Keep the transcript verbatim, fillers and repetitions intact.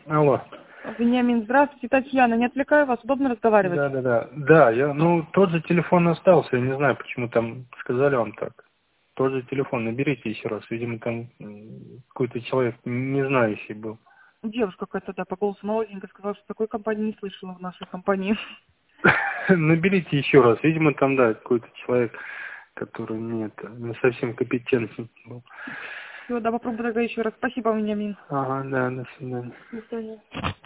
Алло. Вениамин, здравствуйте, Татьяна. Не отвлекаю вас, удобно разговаривать? Да, да, да. Да, я, ну, тот же телефон остался, я не знаю, почему там сказали вам так. Тот же телефон, наберите еще раз. Видимо, там м, какой-то человек не знающий был. Девушка какая-то, да, по голосу молоденькая сказала, что такой компании не слышала в нашей компании. Наберите еще раз. Видимо, там, да, какой-то человек, который не, это, не совсем компетентный был. Все, да, попробую тогда еще раз. Спасибо, Вениамин. Ага, да, до свидания. До свидания.